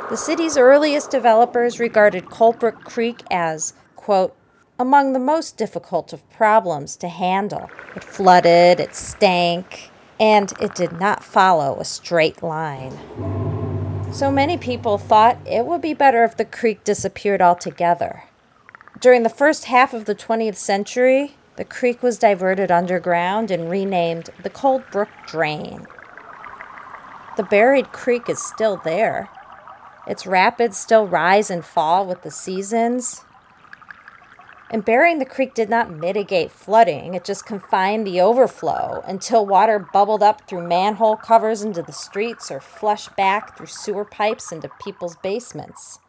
The city's earliest developers regarded Coldbrook Creek as, quote, among the most difficult of problems to handle. It flooded, it stank, and it did not follow a straight line. So many people thought it would be better if the creek disappeared altogether. During the first half of the 20th century, the creek was diverted underground and renamed the Coldbrook Drain. The buried creek is still there. Its rapids still rise and fall with the seasons. And burying the creek did not mitigate flooding. It just confined the overflow until water bubbled up through manhole covers into the streets or flushed back through sewer pipes into people's basements.